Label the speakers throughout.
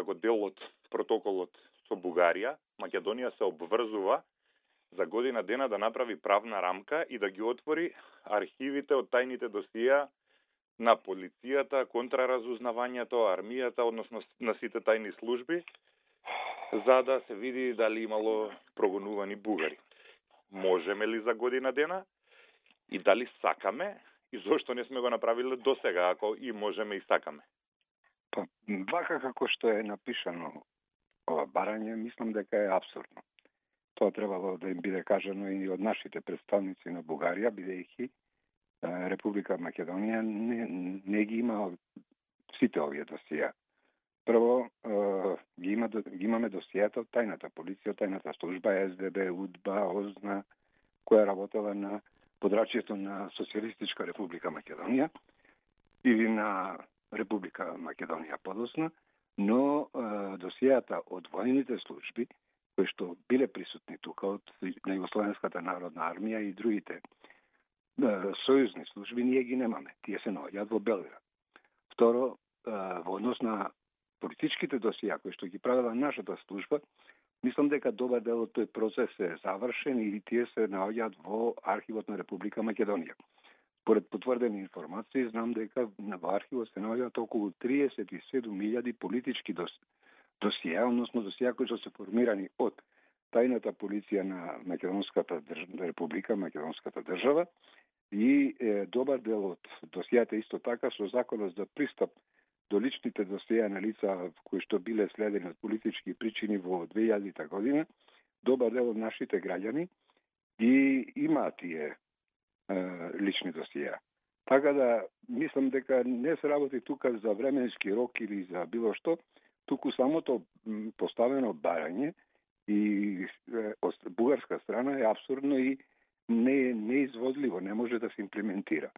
Speaker 1: како дел од протоколот со Бугарија, Македонија се обврзува за година дена да направи правна рамка и да ги отвори архивите од тајните досија на полицијата, контраразузнавањето, армијата, односно на сите тајни служби, за да се види дали имало прогонувани бугари. Можеме ли за година дена и дали сакаме и зошто не сме го направиле досега, ако и можеме и сакаме?
Speaker 2: Па, вака како што е напишано ова барање, мислам дека е апсурдно. Тоа требало да им биде кажано и од нашите представници на Бугарија, бидејќи Република Македонија не ги има сите овие досија. Прво, ги имаме досијата од тајната полиција, тајната служба, СДБ, УДБА, ОЗНА, која работела на подрачјето на Социјалистичка Република Македонија или на Република Македонија подосна, но досијата од војните служби, кои што биле присутни тука од на Југословенската народна армија и другите сојузни служби, ние ги немаме. Тие се наоѓаат во Белград. Второ, во однос на политичките досија кои што ги правила нашата служба, мислам дека добар дел од тој процес е завршен и тие се наоѓаат во архивот на Република Македонија. Поред потврдени информации, знам дека во архивот се наоѓаат околу 37.000 политички досија, односно досија кои што се формирани од тајната полиција на Македонската република, Македонската држава и добар дел од досијата исто така со законот за пристап до личните досија на лица кои што биле следени од политички причини во 2000 година, добар дел од нашите граѓани ги имаат тие лични досија. Така да, мислам дека не се работи тука за временски рок или за било што, туку самото поставено барање и од бугарска страна е апсурдно и неизводливо, не може да се имплементира.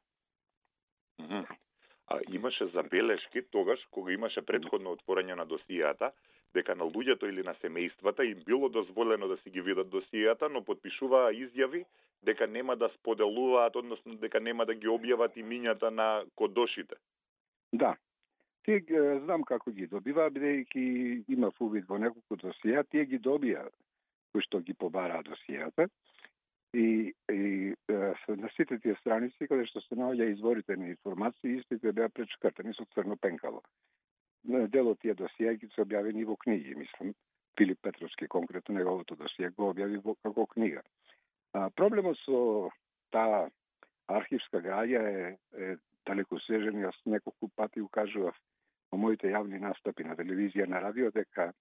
Speaker 1: А имаше забелешки тогаш, кога имаше предходно отворање на досијата, дека на луѓето или на семејствата им било дозволено да си ги видат досијата, но подпишуваа изјави дека нема да споделуваат, односно дека нема да ги објават имињата на кодошите.
Speaker 2: Да. Тие знам како ги добиваа, бидејќи има увид во неколку досија, тие ги добија кои што ги побараа досијата и на сите тие страници каде што се наоѓа изворите на информации, истите беа пречкртани со црно пенкало. Дел од тие досија ги се објавени во книги, мислам. Филип Петровски конкретно неговото досие го објави како книга. Проблемот со таа архивска граѓа е далекосежен. Јас неколку пати укажував во моите јавни настапи на телевизија, на радио, дека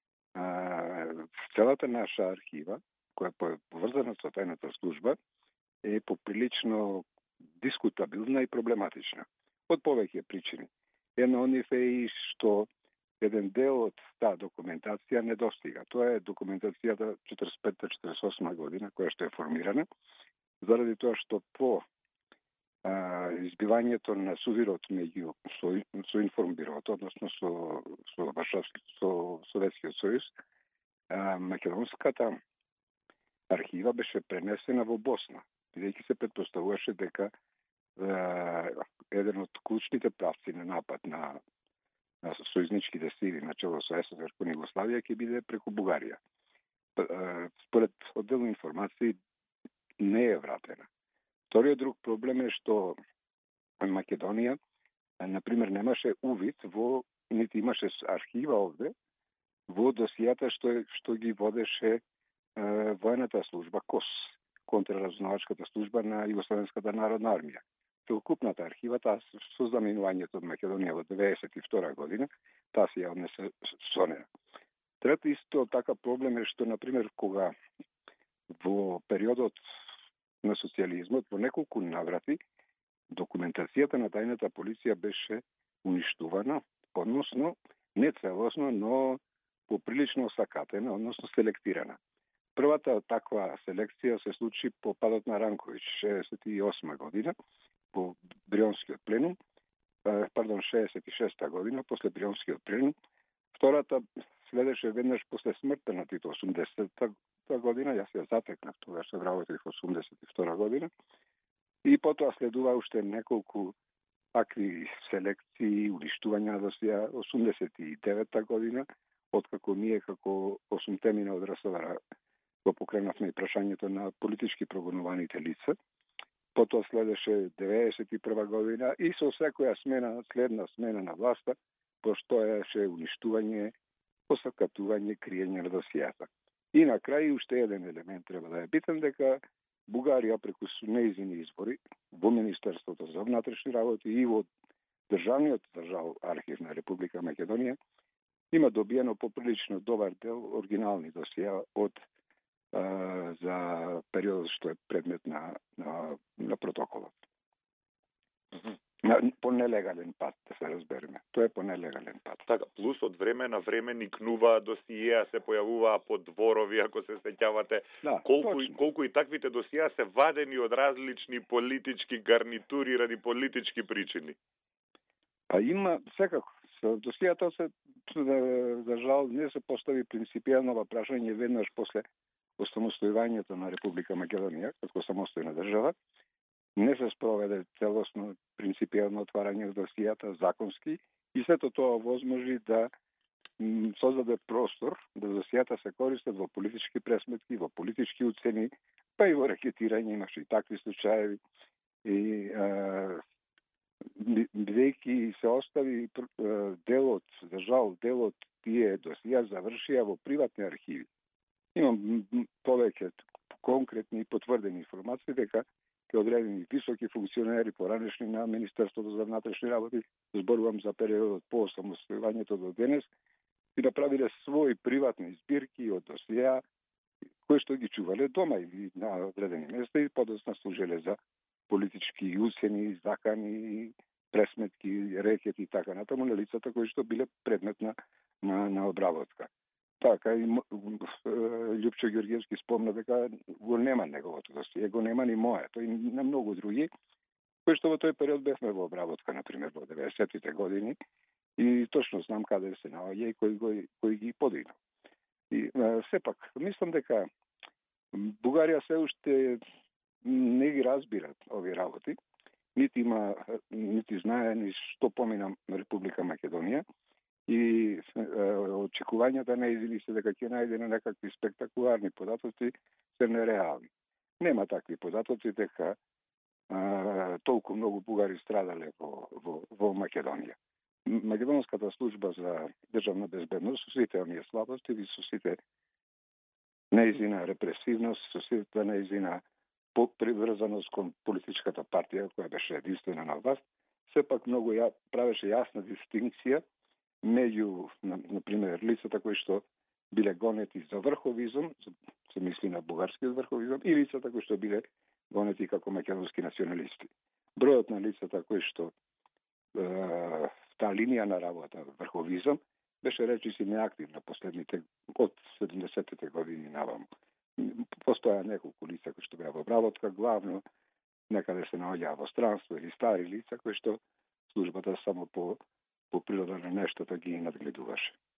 Speaker 2: целата наша архива, која е поврзана со тајната служба, е поприлично дискутабилна и проблематична. Од повеќе причини. Една од нив е и што еден дел од таа документација не достига. Тоа е документацијата 45-48 година, која што е формирана, заради тоа што по избивањето на сувирот меѓу со информбирото, односно со Советскиот сојуз, македонската архива беше пренесена во Босна, бидејќи се претпоставуваше дека еден од клучните правци на напад на сојузничките сили начело со СССР кон Југославија ќе биде преку Бугарија. Според одделни информации не е вратена. Вториот друг проблем е што Македонија, например, немаше увид во, нити имаше архива овде, во досијата што ги водеше војната служба КОС, контраразузнавачката служба на Југословенската народна армија. Целокупната архива, таа со заминувањето од Македонија во 1992 година, таа се ја однесе со неа. Трето исто така проблем е што, например, кога во периодот на социјализмот во неколку наврати документацијата на тајната полиција беше уништувана, односно не целосно, но поприлично осакатена, односно селектирана. Првата таква селекција се случи по падот на Ранковиќ 68 година, по Брионскиот пленум, 66 година, после Брионскиот пленум. Втората следеше веднаш после смртта на Тито 80-та година, јас ја затекнав тогаш се вработив 82 година, и потоа следува уште неколку такви селекции, уништување на досија 89-та година, откако ние како 8 мина од РСВР го покренавме прашањето на политички прогонуваните лица. Потоа следеше 91 година и со секоја следна смена на власта, постоеше уништување, посакатување, криење на досијата. И на крај уште еден елемент треба да е битен, дека Бугарија преку нејзини избори во Министерството за внатрешни работи и во Државниот архив на Република Македонија има добиено поприлично добар дел оригинални досија од за периодот што е предмет на протоколот. По нелегален пат, да се разбереме. Тоа е по нелегален пат.
Speaker 1: Така, плюс од време на време никнува досиеа, се појавуваа по дворови, ако се сеќавате.
Speaker 2: Да,
Speaker 1: колку и таквите досиеа се вадени од различни политички гарнитури ради политички причини.
Speaker 2: Па има секако. Со досијата се за жал не се постави принципијално прашање веднаш после осамостојувањето на Република Македонија како самостојна држава. Не се спроведе целосно принципијално отварање од досијата законски и сето тоа возможи да создаде простор да досијата се користат во политички пресметки, во политички уцени, па и во рекетирање, имаше и такви случаи. И бидејќи се остави делот, за жал, делот тие досија завршија во приватни архиви. Имам повеќе конкретни и потврдени информации дека ке одредени високи функционери поранешни на Министерството за внатрешни работи, зборувам за периодот по самостојувањето до денес, и направиле своји приватни збирки од досија, кои што ги чувале дома и на одредени места и подоцна служеле за политички уцени, закани, пресметки, рекети и така натаму на лицата кои што биле предмет на обработка. Така и Љупчо Ѓорѓевски спомна дека го нема неговото досие, го нема ни моето и на многу други, кои што во тој период бевме во обработка, например, во 90-тите години, и точно знам каде се наоѓа и кој ги подигна. И сепак, мислам дека Бугарија се уште не ги разбира овие работи, нити знае ни што помина Република Македонија, и очекувањата нејзини се дека ќе најде на некакви спектакуларни податоци се нереални. Нема такви податоци дека толку многу бугари страдале во Македонија. Македонската служба за државна безбедност со сите оние слабости и со сите нејзина репресивност, со сите нејзина приврзаност кон политичката партија која беше единствена на власт, сепак многу правеше јасна дистинкција меѓу, например, лицата кои што биле гонети за врховизм, се мисли на бугарскиот врховизм, и лицата кои што биле гонети како македонски националисти. Бројот на лицата кои што таа линија на работа, врховизм, беше речиси неактивна последните од 70-тите години наваму. Постоја неколку лица кои што беа во обработка, главно некаде се наоѓаа во странство или стари лица кои што службата само по природа на нештото ги надгледуваше.